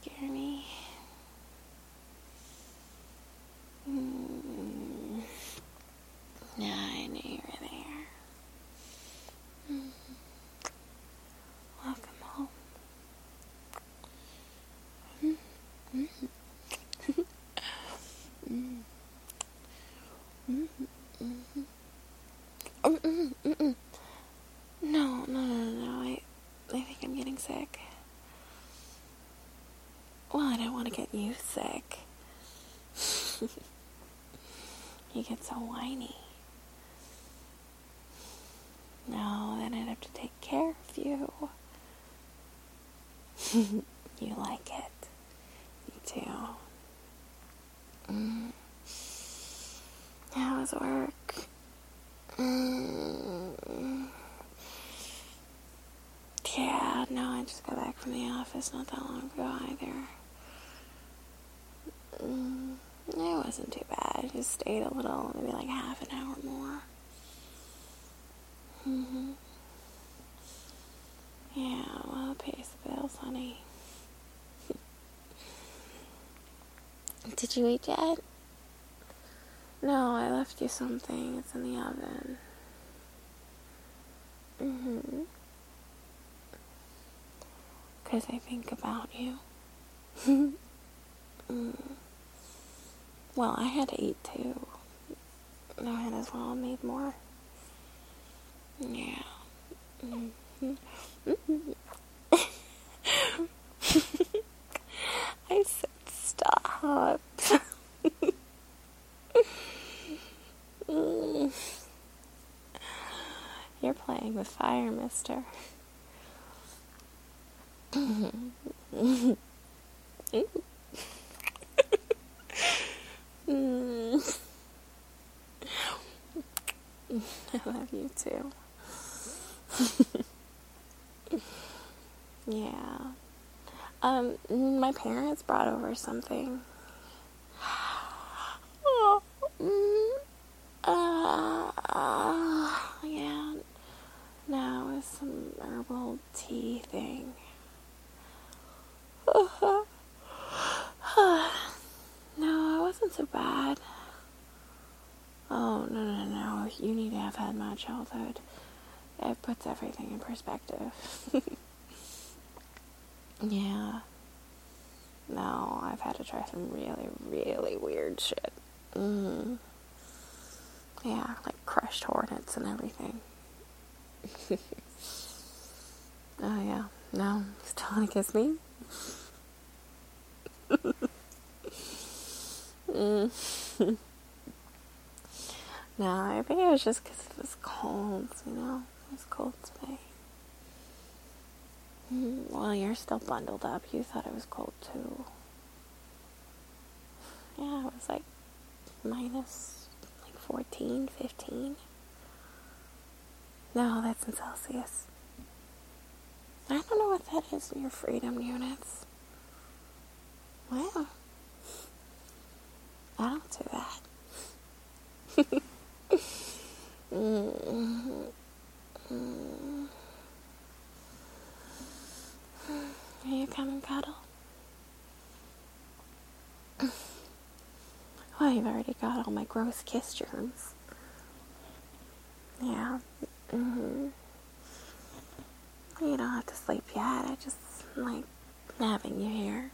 scare me. Yeah, I knew you were there. Welcome home. No. I think I'm getting sick. Well, I don't want to get you sick. You get so whiny. No, then I'd have to take care of you. You like it. Me too. How was work? Yeah, no, I just got back from the office not that long ago either. It wasn't too bad. I just stayed a little, maybe like half an hour more. Yeah, well, it pays the bills, honey. Did you eat yet? No, I left you something. It's in the oven. Because I think about you. Well, I had to eat too. I might as well have made more. Yeah. I said stop. You're playing with fire, mister. I love you too. Yeah. My parents brought over something. Yeah. No, it's some herbal tea thing. No, it wasn't so bad. Oh, no. You need to have had my childhood. It puts everything in perspective. Yeah. No, I've had to try some really, really weird shit. Yeah, like crushed hornets and everything. Oh, yeah. No, still want to kiss me? No, I think it was just because it was cold, It was cold today. Well, you're still bundled up. You thought it was cold, too. Yeah, it was like minus 14, 15. No, that's in Celsius. I don't know what that is in your freedom units. Well, I don't do that. Will you come and cuddle? Well, you've already got all my gross kiss germs. Yeah. You don't have to sleep yet. I just like having you here.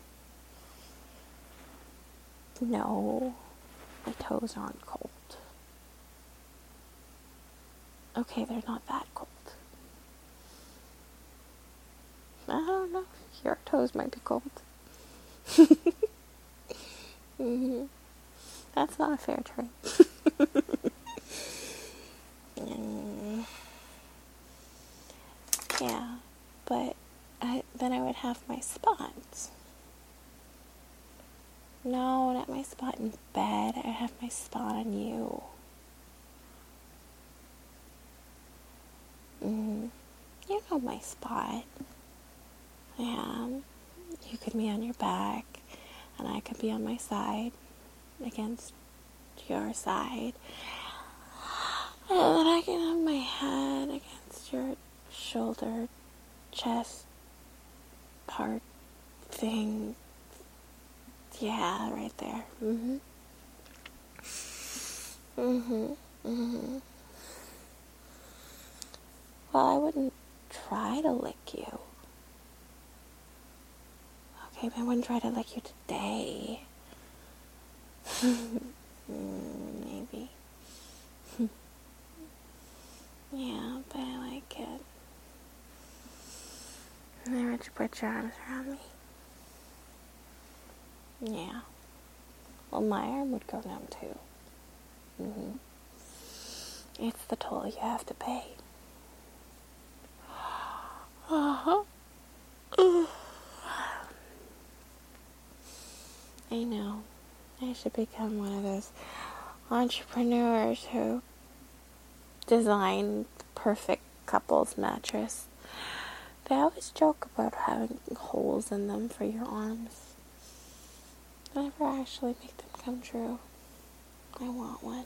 No, my toes aren't cold. Okay, they're not that cold. I don't know. Your toes might be cold. That's not a fair trade. Yeah, but then I would have my spots. No, not my spot in bed. I have my spot on you. You know my spot. Yeah, you could be on your back, and I could be on my side, against your side. And then I can have my head against your shoulder, chest, part, thing, Yeah, right there. Mhm. Mhm. Mhm. Well, I wouldn't try to lick you. Okay, but I wouldn't try to lick you today. Maybe. Yeah, but I like it. And then would you put your arms around me? Yeah. Well, my arm would go numb too. Mhm. It's the toll you have to pay. Uh-huh. I know. I should become one of those entrepreneurs who design the perfect couples mattress. They always joke about having holes in them for your arms. I never actually make them come true. I want one.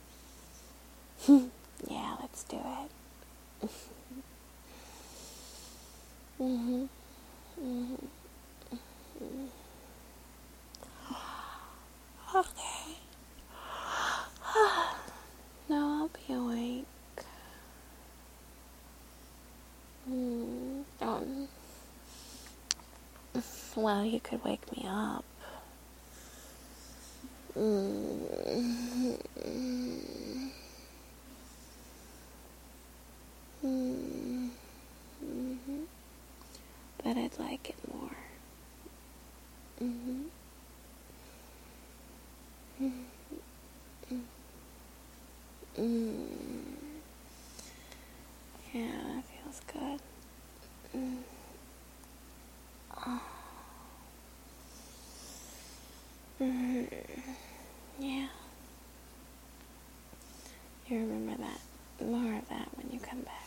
Yeah, let's do it. Mhm. Mhm. Okay. No, I'll be awake. Well, you could wake me up. Mm. Mm. Mhm. But I'd like it more. Mhm. Mm. Yeah, that feels good. Mm. Oh. Mm. Yeah. You remember that. More of that when you come back.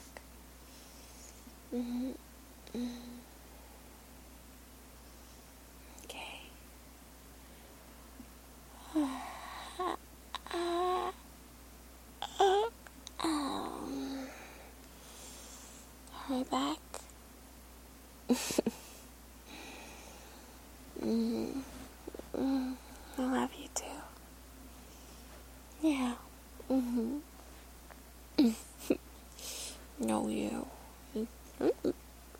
Mhm. Mm. Okay. Are we back? Mm. Mm. I love you too. Yeah. Mhm. No, you. Mm.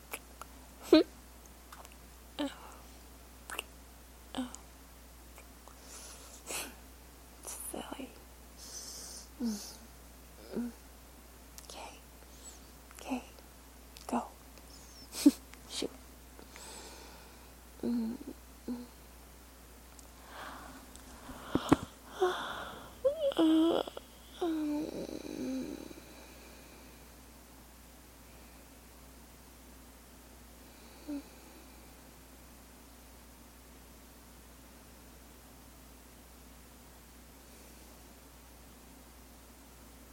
Oh, silly. Okay. Okay. Go. Shoot. Mm. Mm.